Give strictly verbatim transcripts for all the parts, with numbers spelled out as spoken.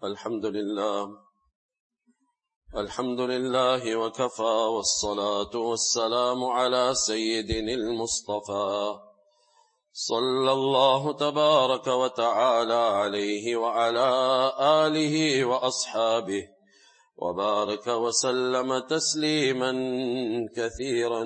الحمد لله الحمد لله وكفى والصلاة والسلام على سيدنا المصطفى صلى الله تبارك وتعالى عليه وعلى آله وأصحابه وبارك وسلم تسليما كثيرا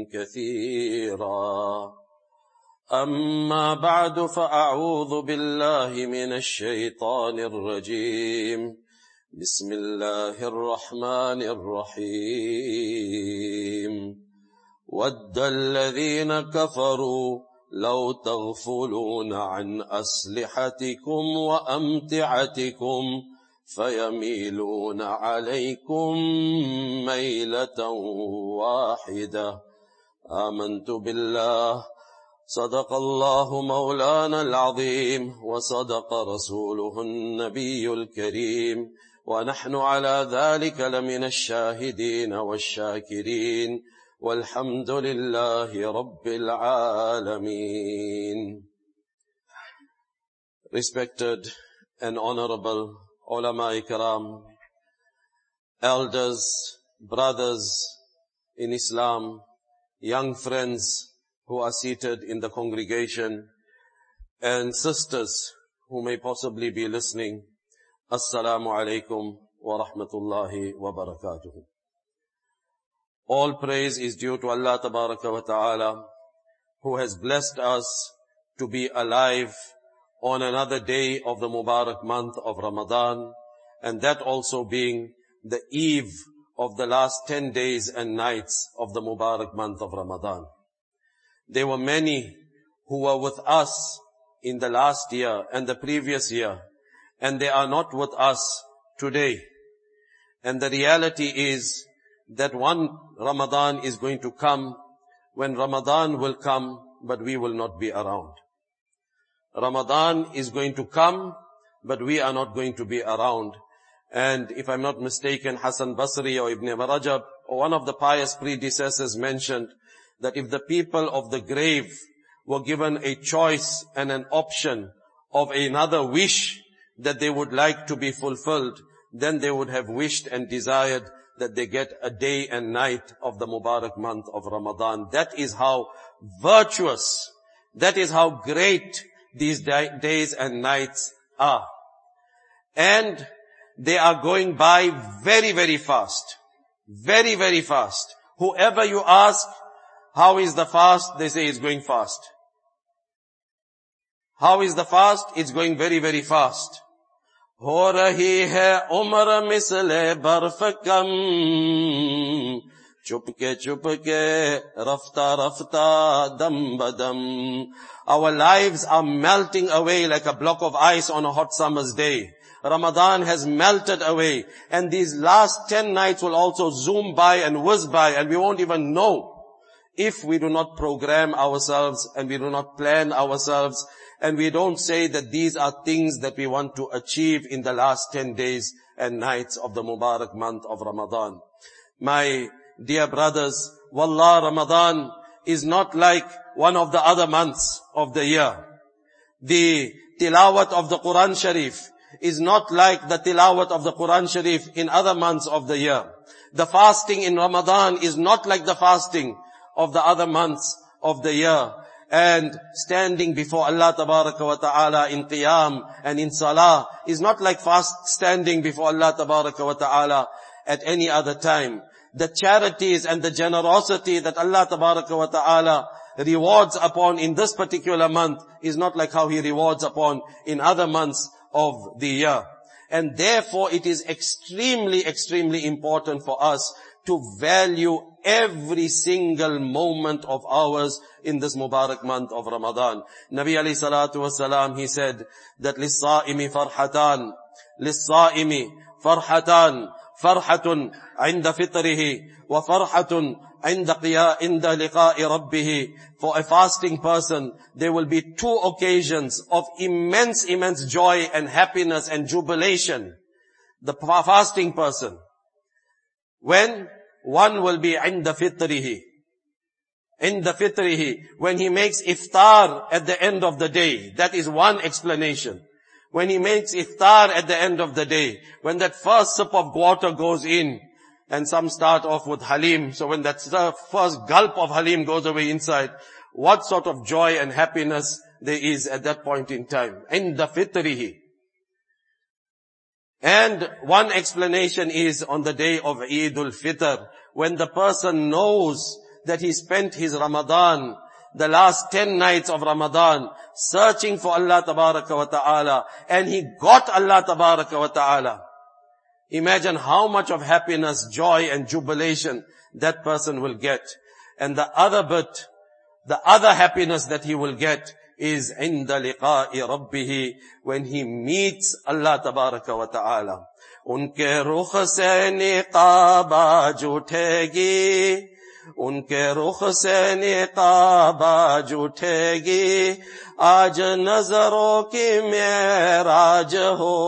كثيرا. أما بعد فأعوذ بالله من الشيطان الرجيم. بسم الله الرحمن الرحيم. ود الذين كفروا لو تغفلون عن أسلحتكم وأمتعتكم فيميلون عليكم ميلة واحدة. آمنت بالله صدق الله مولانا العظيم وصدق رسوله النبي الكريم ونحن على ذلك لمن الشاهدين والشاكرين والحمد لله رب العالمين. Respected and honorable ulama-i-kiram, elders, brothers in Islam, young friends who are seated in the congregation, and sisters who may possibly be listening, Assalamu alaikum wa rahmatullahi wa barakatuh. All praise is due to Allah Tabaraka wa Ta'ala, who has blessed us to be alive on another day of the Mubarak month of Ramadan, and that also being the eve of the last ten days and nights of the Mubarak month of Ramadan. There were many who were with us in the last year and the previous year, and they are not with us today. And the reality is that one Ramadan is going to come when Ramadan will come, but we will not be around. Ramadan is going to come, but we are not going to be around. And if I'm not mistaken, Hassan Basri or Ibn Rajab or one of the pious predecessors mentioned that if the people of the grave were given a choice and an option of another wish that they would like to be fulfilled, then they would have wished and desired that they get a day and night of the Mubarak month of Ramadan. That is how virtuous, that is how great these days and nights are. And they are going by very, very fast. Very, very fast. Whoever you ask, how is the fast? They say it's going fast. How is the fast? It's going very, very fast. Ho rahi hai umr misle barf kam, chupke chupke, rafta rafta, dam badam. Our lives are melting away like a block of ice on a hot summer's day. Ramadan has melted away, and these last ten nights will also zoom by and whiz by, and we won't even know if we do not program ourselves and we do not plan ourselves and we don't say that these are things that we want to achieve in the last ten days and nights of the Mubarak month of Ramadan. My dear brothers, Wallah, Ramadan is not like one of the other months of the year. The tilawat of the Quran Sharif is not like the tilawat of the Quran Sharif in other months of the year. The fasting in Ramadan is not like the fasting of the other months of the year. And standing before Allah Tabaraka wa Ta'ala in Qiyam and in Salah is not like fast standing before Allah Tabaraka wa Ta'ala at any other time. The charities and the generosity that Allah Tabaraka wa Ta'ala rewards upon in this particular month is not like how He rewards upon in other months of the year. And therefore it is extremely, extremely important for us to value every single moment of ours in this Mubarak month of Ramadan. Nabi alayhi salatu wasalam, he said that لِلصَّائِمِ فَرْحَتَانِ لِلصَّائِمِ فَرْحَتَانِ فَرْحَةٌ عِنْدَ فِطْرِهِ وَفَرْحَةٌ عِنْدَ قِيَاءٍ عِنْدَ لِقَاءِ رَبِّهِ. For a fasting person, there will be two occasions of immense, immense joy and happiness and jubilation. The fasting person, when one will be عند فطره, عند فطره, when he makes iftar at the end of the day. That is one explanation. when he makes iftar at the end of the day, when that first sip of water goes in, and some start off with halim, so when that first gulp of halim goes away inside, what sort of joy and happiness there is at that point in time. Inda fitrihi. And one explanation is on the day of Eidul Fitr, when the person knows that he spent his Ramadan, the last ten nights of Ramadan, searching for Allah Tabaraka wa Ta'ala, and he got Allah Tabaraka wa Ta'ala. Imagine how much of happiness, joy and jubilation that person will get. And the other bit, the other happiness that he will get is inda liqa'i rabbihi, when he meets Allah Tabaraka wa Ta'ala. Unke rukh se niqab aaj uthegi, unke rukh se niqab aaj uthegi, aaj nazaron ki me'raj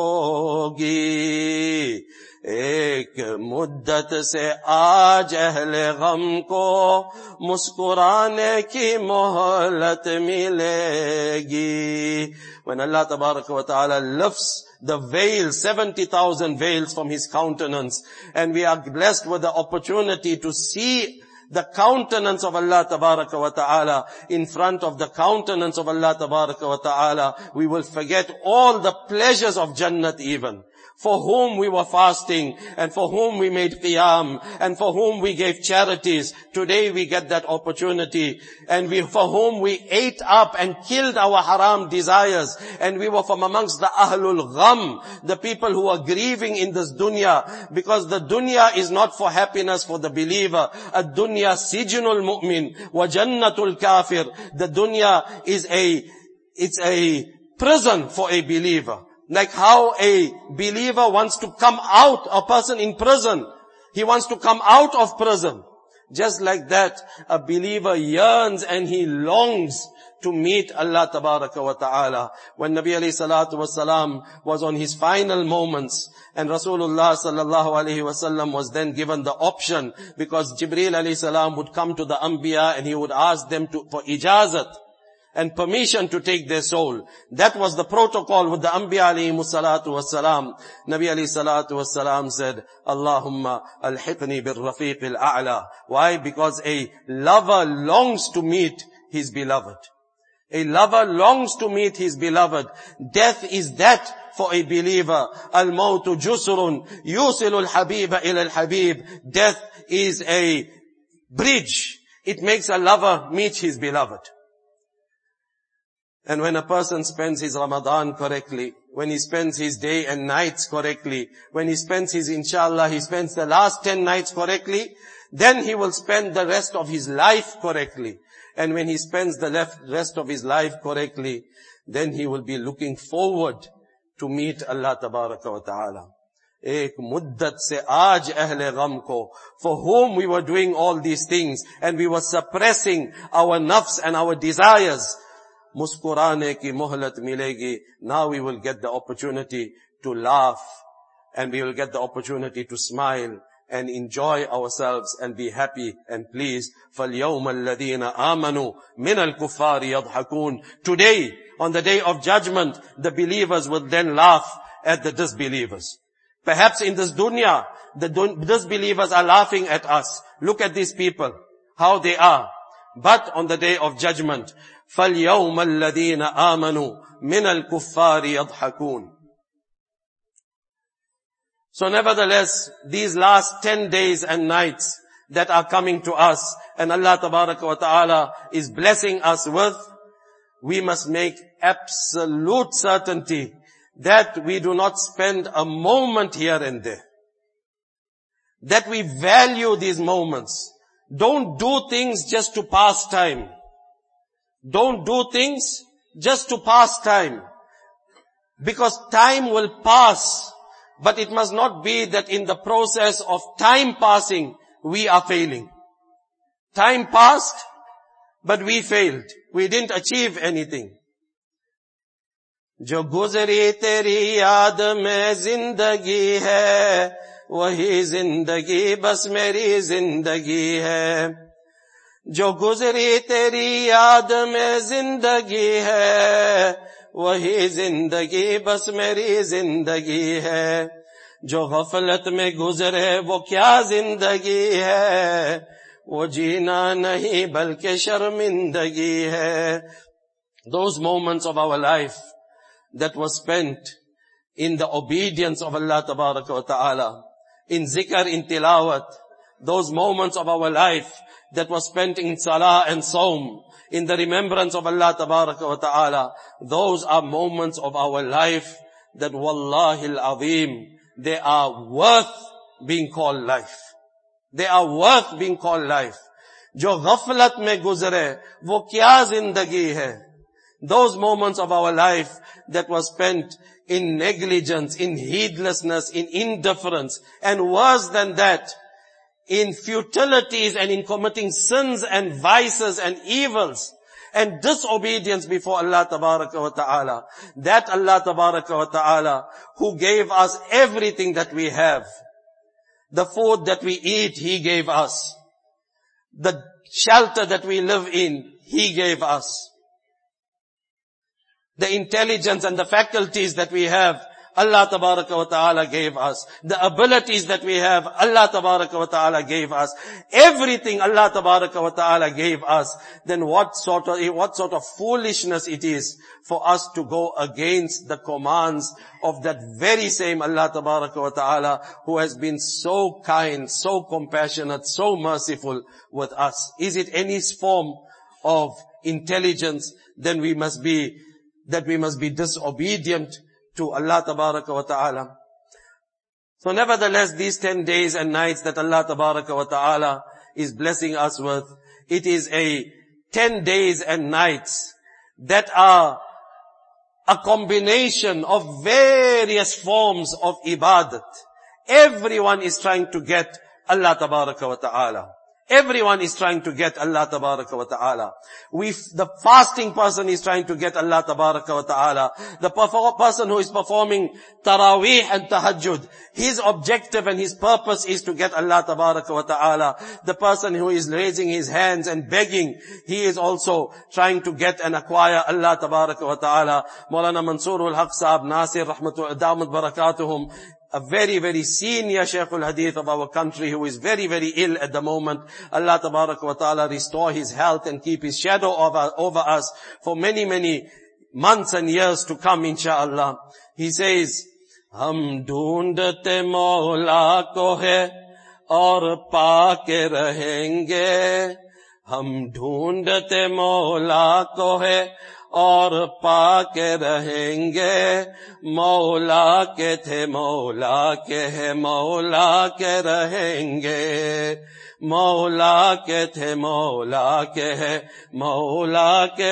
hogi. एक मुद्दत से आज अहले गम को मुस्कुराने की मोहलत मिलेगी. When Allah Tabaraka wa Ta'ala lifts the veil, seventy thousand veils from His countenance, and we are blessed with the opportunity to see the countenance of Allah Tabaraka wa Ta'ala in front of the countenance of Allah Tabaraka wa Ta'ala, we will forget all the pleasures of Jannat even. For whom we were fasting, and for whom we made qiyam, and for whom we gave charities. Today we get that opportunity, and we, for whom we ate up and killed our haram desires, and we were from amongst the ahlul gham, the people who are grieving in this dunya, because the dunya is not for happiness for the believer. Ad-dunya sijnul mu'min, wa jannatul kafir. The dunya is a, it's a prison for a believer. Like how a believer wants to come out, a person in prison, he wants to come out of prison. Just like that, a believer yearns and he longs to meet Allah Tabaraka wa Ta'ala. When Nabi alayhi salatu wasalam was on his final moments, and Rasulullah sallallahu alayhi wasallam was then given the option, because Jibreel alayhi salam would come to the Anbiya and he would ask them to, for ijazat, and permission to take their soul. That was the protocol with the Anbiya alayhi salatu wassalam. Nabi alayhi salatu wassalam said, Allahumma alhiqni bil rafiq al-a'la. Why? Because a lover longs to meet his beloved. A lover longs to meet his beloved. Death is that for a believer. Al-mawtu jusrun yusilu al-habiba ila al-habib. Death is a bridge. It makes a lover meet his beloved. And when a person spends his Ramadan correctly, when he spends his day and nights correctly, when he spends his inshallah, he spends the last ten nights correctly, then he will spend the rest of his life correctly. And when he spends the left rest of his life correctly, then he will be looking forward to meet Allah Tabaraka wa Ta'ala. Ek muddat se aaj ahle gham ko, for whom we were doing all these things, and we were suppressing our nafs and our desires, muskurane ki mohlat milegi. Now we will get the opportunity to laugh, and we will get the opportunity to smile and enjoy ourselves and be happy and pleased. فَالْيَوْمَ الَّذِينَ آمَنُوا مِنَ الْكُفَّارِ يَضْحَكُونَ. Today, on the day of judgment, the believers will then laugh at the disbelievers. Perhaps in this dunya, the disbelievers are laughing at us. Look at these people, how they are. But on the day of judgment, فَالْيَوْمَ الَّذِينَ آمَنُوا مِنَ الْكُفَّارِ يَضْحَكُونَ. So nevertheless, these last ten days and nights that are coming to us, and Allah Tabaraka wa Ta'ala is blessing us with, we must make absolute certainty that we do not spend a moment here and there. That we value these moments. Don't do things just to pass time. Don't do things just to pass time. Because time will pass. But it must not be that in the process of time passing, we are failing. Time passed, but we failed. We didn't achieve anything. Jo guzari teri yaad mein zindagi hai, wahi zindagi bas meri zindagi hai. Jo guzari teri yaad mein zindagi hai, वही जिंदगी बस मेरी जिंदगी है, जो गफलत में गुजरे वो क्या जिंदगी है, वो जीना नहीं बल्कि शर्मिंदगी है. Those moments of our life that was spent in the obedience of Allah Tabaraka wa Ta'ala, in zikr, in tilawat, those moments of our life that was spent in salah and saum, in the remembrance of Allah Tabaraka wa Ta'ala, those are moments of our life that wallahi al-azim, they are worth being called life. They are worth being called life. Jo ghaflat mein guzre, wo kya zindagi hai? Those moments of our life that was spent in negligence, in heedlessness, in indifference, and worse than that, in futilities and in committing sins and vices and evils and disobedience before Allah Tabaraka wa Ta'ala. That Allah Tabaraka wa Ta'ala who gave us everything that we have. The food that we eat, He gave us. The shelter that we live in, He gave us. The intelligence and the faculties that we have, Allah Tabaraka wa Ta'ala gave us. The abilities that we have, Allah Tabaraka wa Ta'ala gave us. Everything Allah Tabaraka wa Ta'ala gave us. Then what sort of, what sort of foolishness it is for us to go against the commands of that very same Allah Tabaraka wa Ta'ala who has been so kind, so compassionate, so merciful with us. Is it any form of intelligence? Then we must be that we must be disobedient to Allah Tabaraka wa Ta'ala. So nevertheless, these ten days and nights that Allah Tabaraka wa Ta'ala is blessing us with, it is a ten days and nights that are a combination of various forms of ibadat. Everyone is trying to get Allah Tabaraka wa Ta'ala. Everyone is trying to get Allah Tabaraka wa Ta'ala. We, the fasting person is trying to get Allah Tabaraka wa Ta'ala. The perfor- person who is performing Taraweeh and Tahajjud, his objective and his purpose is to get Allah Tabaraka wa Ta'ala. The person who is raising his hands and begging, he is also trying to get and acquire Allah Tabaraka wa Ta'ala. Maulana Mansurul Haq Sahab Nasir Rahmatul Damat Barakatuhum, a very, very senior Shaykh al-Hadith of our country who is very, very ill at the moment. Allah Tabaraka wa Ta'ala restore his health and keep his shadow over, over us for many, many months and years to come, inshaAllah. He says, Hum dhoondte Mawla ko hai aur pa ke rahenge. Hum dhoondte Mawla ko hai और पाके रहेंगे, मौला के थे मौला के है मौला के रहेंगे, मौला के थे मौला के है मौला के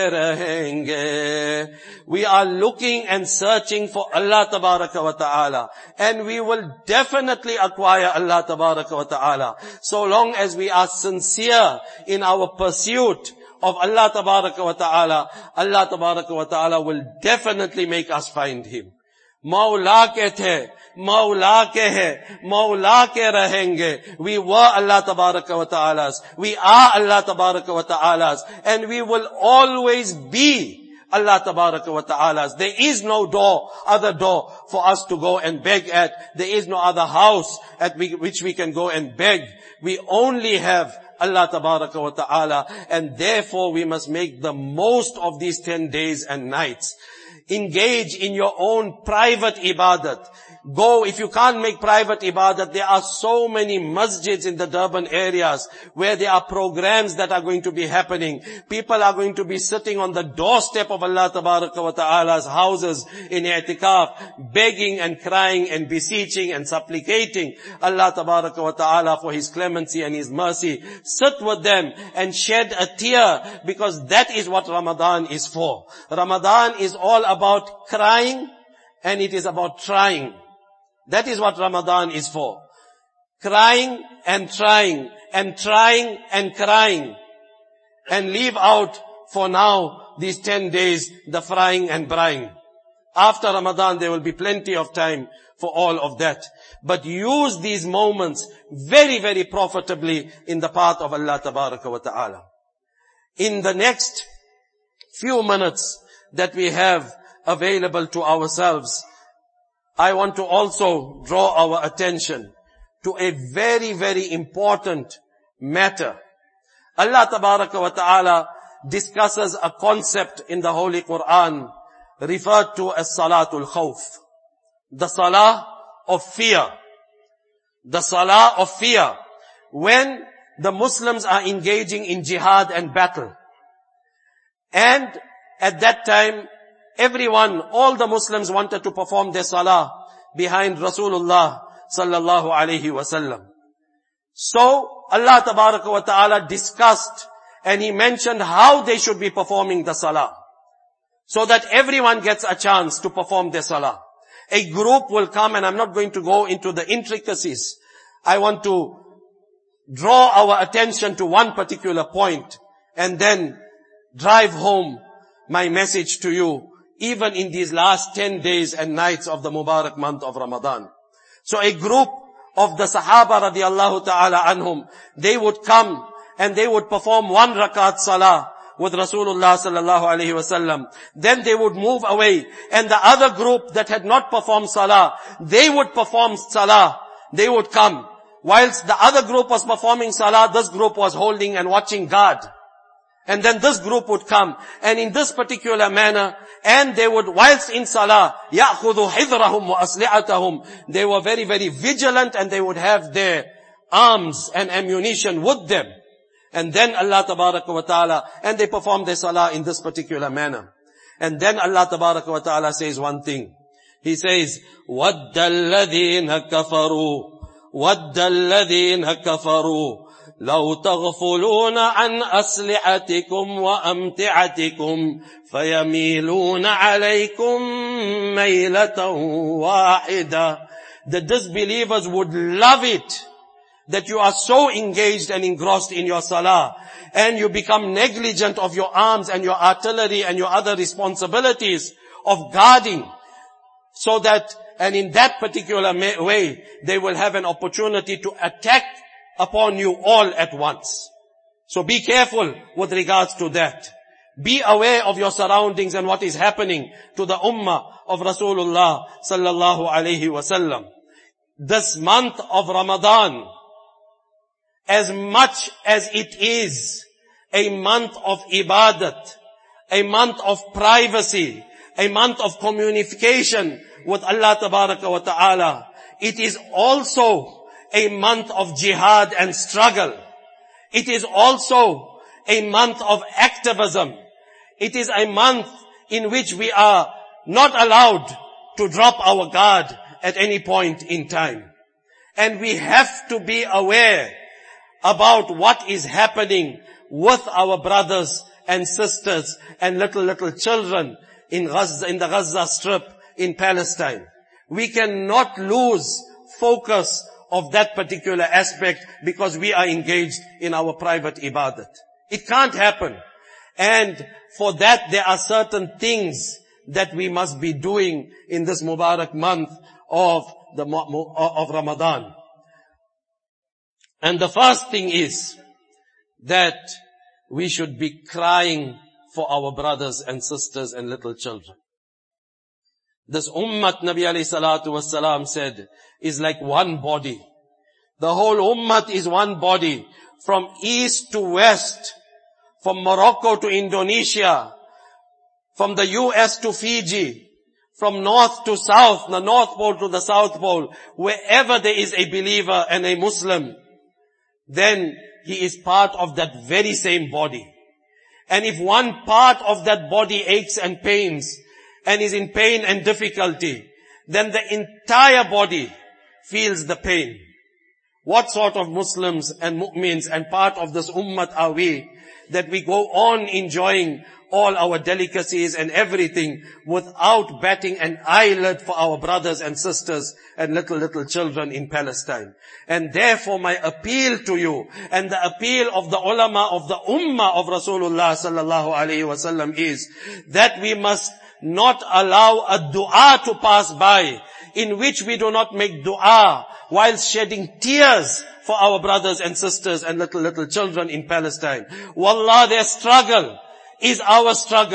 रहेंगे. We are looking and searching for Allah Tabaraka wa Ta'ala, and we will definitely acquire Allah Tabaraka wa Ta'ala so long as we are sincere in our pursuit of Allah Tabaraka wa Ta'ala. Allah Tabaraka wa Ta'ala will definitely make us find Him. Mawla ke the, Mawla ke hai, Mawla ke rahenge. We were Allah Tabaraka wa Ta'ala's. We are Allah Tabaraka wa Ta'ala's. And we will always be Allah Tabaraka wa Ta'ala's. There is no door, other door for us to go and beg at. There is no other house at which we can go and beg. We only have Allah Tabaraka wa Ta'ala, and therefore we must make the most of these ten days and nights. Engage in your own private ibadat. Go, if you can't make private ibadat, there are so many masjids in the Durban areas where there are programs that are going to be happening. People are going to be sitting on the doorstep of Allah Tabaraka wa Ta'ala's houses in i'tikaf, begging and crying and beseeching and supplicating Allah Tabaraka wa Ta'ala for His clemency and His mercy. Sit with them and shed a tear, because that is what Ramadan is for. Ramadan is all about crying, and it is about trying. That is what Ramadan is for. Crying and trying, and trying and crying. And leave out for now, these ten days, the frying and brying. After Ramadan, there will be plenty of time for all of that. But use these moments very, very profitably in the path of Allah Tabaraka wa Ta'ala. In the next few minutes that we have, available to ourselves, I want to also draw our attention to a very, very important matter. Allah Tabaraka wa Ta'ala discusses a concept in the Holy Quran referred to as Salatul Khawf. The Salah of fear. The Salah of fear. When the Muslims are engaging in jihad and battle. And at that time, everyone, all the Muslims wanted to perform their Salah behind Rasulullah sallallahu alayhi wasallam. So, Allah Tabaraka wa Ta'ala discussed and He mentioned how they should be performing the Salah. So that everyone gets a chance to perform their Salah. A group will come, and I'm not going to go into the intricacies. I want to draw our attention to one particular point and then drive home my message to you, even in these last ten days and nights of the Mubarak month of Ramadan. So a group of the Sahaba radiallahu ta'ala anhum, they would come and they would perform one rakat salah with Rasulullah sallallahu alayhi wasallam. Then they would move away, and the other group that had not performed salah, they would perform salah. They would come. Whilst the other group was performing salah, this group was holding and watching guard. And then this group would come, and in this particular manner, and they would, whilst in salah, يَأْخُذُ حِذْرَهُمْ وَأَسْلِعَتَهُم, they were very, very vigilant, and they would have their arms and ammunition with them. And then Allah Tabaraka wa Ta'ala, and they perform their salah in this particular manner. And then Allah Tabaraka wa Ta'ala says one thing. He says, وَدَّ الَّذِينَ كَفَرُوا وَدَّ الَّذِينَ كَفَرُوا لَوْ تَغْفُلُونَ عَنْ أَسْلِحَتِكُمْ وَأَمْتِعَتِكُمْ فَيَمِيلُونَ عَلَيْكُمْ مَيْلَةً وَاحِدَةً. The disbelievers would love it that you are so engaged and engrossed in your salah, and you become negligent of your arms and your artillery and your other responsibilities of guarding, so that, and in that particular way, they will have an opportunity to attack upon you all at once. So be careful with regards to that. Be aware of your surroundings and what is happening to the ummah of Rasulullah sallallahu alayhi wasallam. This month of Ramadan, as much as it is a month of ibadat, a month of privacy, a month of communication with Allah Tabaraka wa Ta'ala, it is also a month of jihad and struggle. It is also a month of activism. It is a month in which we are not allowed to drop our guard at any point in time. And we have to be aware about what is happening with our brothers and sisters and little, little children in Gaza, in the Gaza Strip in Palestine. We cannot lose focus of that particular aspect because we are engaged in our private ibadat. It can't happen. And for that there are certain things that we must be doing in this Mubarak month of the of Ramadan. And the first thing is that we should be crying for our brothers and sisters and little children. This ummat, Nabi alayhi salatu wassalam said, is like one body. The whole ummat is one body. From east to west, from Morocco to Indonesia, from the U S to Fiji, from north to south, the North Pole to the South Pole, wherever there is a believer and a Muslim, then he is part of that very same body. And if one part of that body aches and pains, and is in pain and difficulty, then the entire body feels the pain. What sort of Muslims and mu'mins and part of this ummat are we, that we go on enjoying all our delicacies and everything without batting an eyelid for our brothers and sisters and little, little children in Palestine? And therefore my appeal to you and the appeal of the ulama of the ummah of Rasulullah sallallahu alayhi wasallam is that we must not allow a dua to pass by in which we do not make dua while shedding tears for our brothers and sisters and little, little children in Palestine. Wallah, their struggle is our struggle.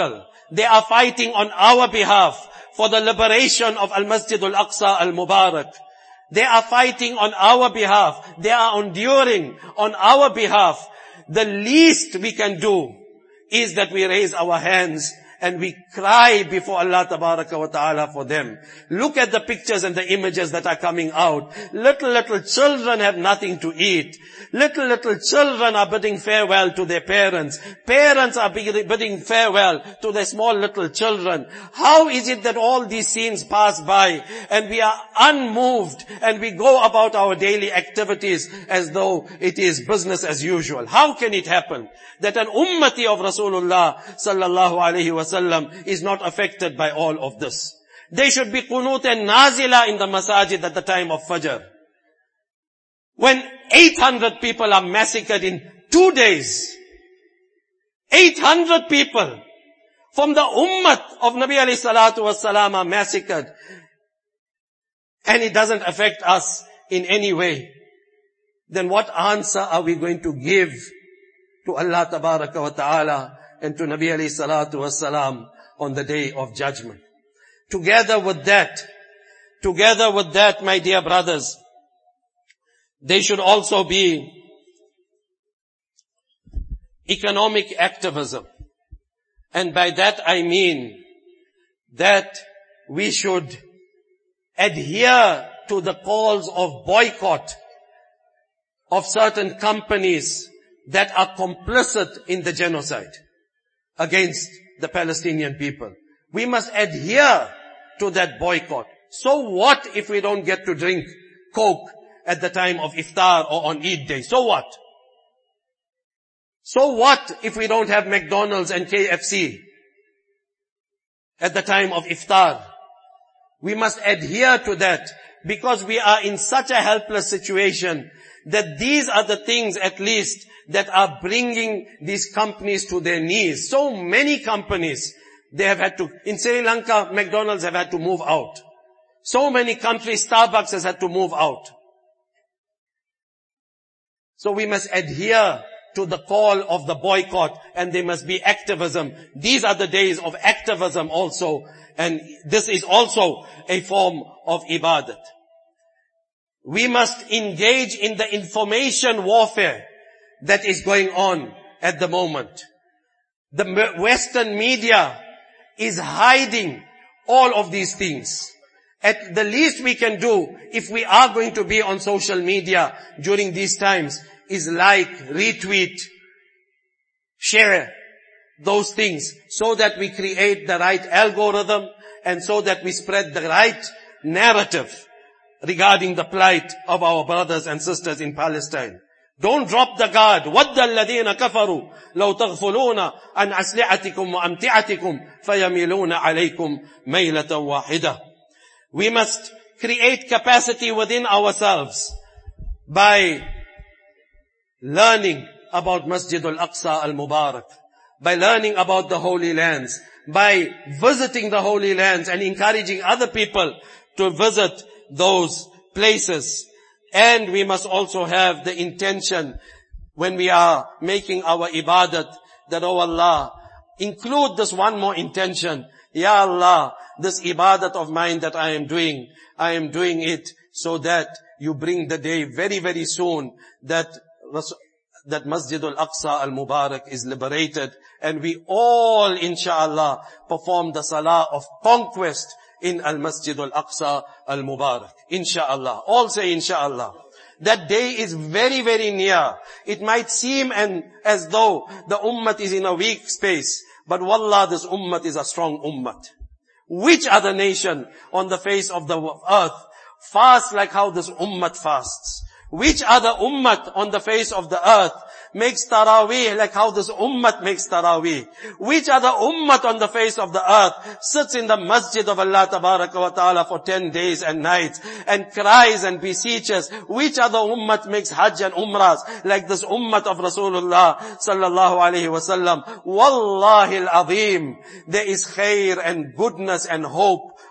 They are fighting on our behalf for the liberation of Al-Masjid Al-Aqsa Al-Mubarak. They are fighting on our behalf. They are enduring on our behalf. The least we can do is that we raise our hands and we cry before Allah Tabaraka wa Ta'ala for them. Look at the pictures and the images that are coming out. Little, little children have nothing to eat. Little, little children are bidding farewell to their parents. Parents are bidding farewell to their small little children. How is it that all these scenes pass by and we are unmoved and we go about our daily activities as though it is business as usual? How can it happen that an ummati of Rasulullah sallallahu alayhi wa sallam is not affected by all of this? They should be qunut and nazila in the masajid at the time of Fajr. When eight hundred people are massacred in two days, eight hundred people from the ummat of Nabi alayhi salatu wasalam are massacred, and it doesn't affect us in any way, then what answer are we going to give to Allah Tabaraka wa Ta'ala and to Nabi alayhi salatu wasalam on the day of judgment? Together with that, together with that, my dear brothers, they should also be economic activism. And by that I mean that we should adhere to the calls of boycott of certain companies that are complicit in the genocide against the Palestinian people. We must adhere to that boycott. So what if we don't get to drink Coke at the time of iftar or on Eid day? So what? So what if we don't have McDonald's and K F C at the time of iftar? We must adhere to that because we are in such a helpless situation that these are the things at least that are bringing these companies to their knees. So many companies, they have had to, in Sri Lanka, McDonald's have had to move out. So many countries, Starbucks has had to move out. So we must adhere to the call of the boycott, and there must be activism. These are the days of activism also, and this is also a form of ibadat. We must engage in the information warfare that is going on at the moment. The Western media is hiding all of these things. At the least we can do, if we are going to be on social media during these times, is like, retweet, share those things so that we create the right algorithm and so that we spread the right narrative regarding the plight of our brothers and sisters in Palestine. Don't drop the guard. وَدَّ الَّذِينَ كَفَرُوا لَوْ تَغْفُلُونَ عَنْ أَسْلِحَتِكُمْ وَأَمْتِعَتِكُمْ فَيَمِيلُونَ عَلَيْكُمْ مَيْلَةً وَاحِدَةً. We must create capacity within ourselves by learning about Masjid Al-Aqsa Al-Mubarak, by learning about the Holy Lands, by visiting the Holy Lands and encouraging other people to visit those places. And we must also have the intention when we are making our ibadat that, oh Allah, include this one more intention. Ya Allah, this ibadat of mine that I am doing, I am doing it so that you bring the day very, very soon that that Masjid Al-Aqsa Al-Mubarak is liberated and we all, inshallah, perform the salah of conquest in Al-Masjid Al-Aqsa Al-Mubarak. Insha'Allah. All say Insha'Allah. That day is very, very near. It might seem and as though the ummat is in a weak space. But wallah, this ummat is a strong ummat. Which other nation on the face of the earth fasts like how this ummat fasts? Which other ummat on the face of the earth makes taraweeh like how this ummat makes taraweeh? Which other ummat on the face of the earth sits in the masjid of Allah Tabaraka wa Ta'ala for ten days and nights and cries and beseeches? Which other ummat makes hajj and umrahs like this ummat of Rasulullah sallallahu alayhi wa sallam? Wallahi al-azim, there is khair and goodness and hope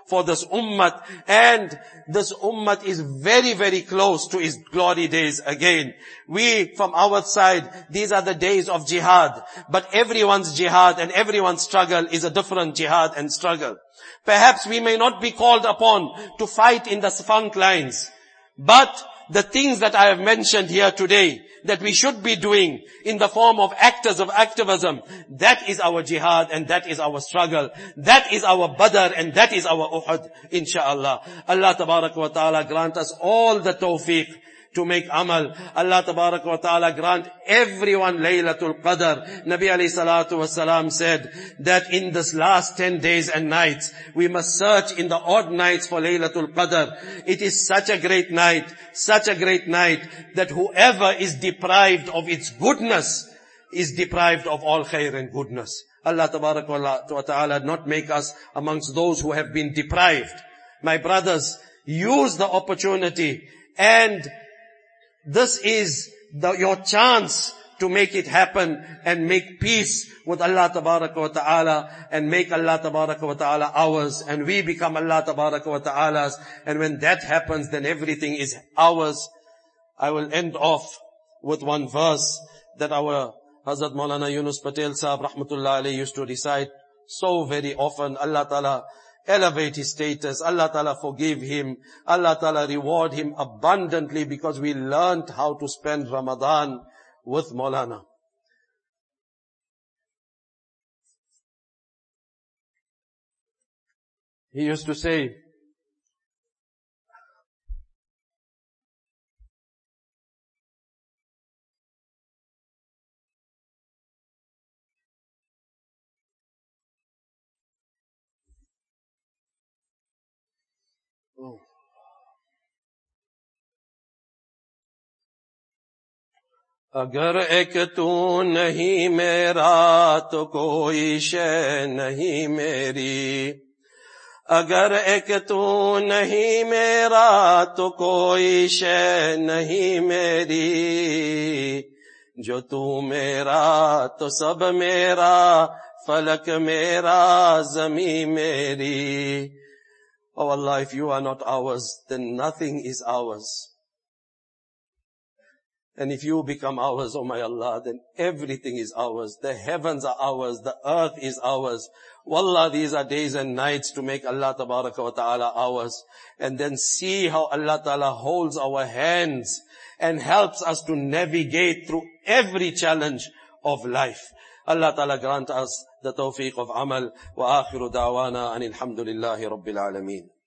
for this ummah, and this ummah is very, very close to its glory days again. We, from our side, these are the days of jihad, but everyone's jihad and everyone's struggle is a different jihad and struggle. Perhaps we may not be called upon to fight in the front lines, but the things that I have mentioned here today, that we should be doing in the form of actors of activism, that is our jihad and that is our struggle. That is our Badr and that is our Uhud, inshaAllah. Allah Tabarak wa Ta'ala grant us all the tawfiq to make amal. Allah Tabarak wa Ta'ala grant everyone Laylatul Qadr. Nabi alayhi salatu wasalam said that in this last ten days and nights, we must search in the odd nights for Laylatul Qadr. It is such a great night, such a great night, that whoever is deprived of its goodness is deprived of all khair and goodness. Allah Tabarak wa Ta'ala not make us amongst those who have been deprived. My brothers, use the opportunity, and this is the, your chance to make it happen and make peace with Allah Tabaraka wa Ta'ala, and make Allah Tabaraka wa Ta'ala ours, and we become Allah Tabaraka wa Ta'ala's. And when that happens, then everything is ours. I will end off with one verse that our Hazrat Maulana Yunus Patel Sahab Rahmatullah Alayhi used to recite so very often. Allah Ta'ala elevate his status. Allah Ta'ala forgive him. Allah Ta'ala reward him abundantly, because we learned how to spend Ramadan with Maulana. He used to say, अगर एक तू नहीं मेरा तो कोई शय नहीं मेरी, अगर एक तू नहीं मेरा तो कोई शय नहीं मेरी, जो तू मेरा तो सब मेरा, फलक मेरा ज़मीं मेरी. Oh Allah, if you are not ours, then nothing is ours. And if you become ours, oh my Allah, then everything is ours. The heavens are ours. The earth is ours. Wallah, these are days and nights to make Allah Tabaraka wa Ta'ala ours. And then see how Allah Ta'ala holds our hands and helps us to navigate through every challenge of life. Allah Ta'ala grant us the tawfiq of amal. Wa akhiru da'wana anil hamdulillahi rabbil alameen.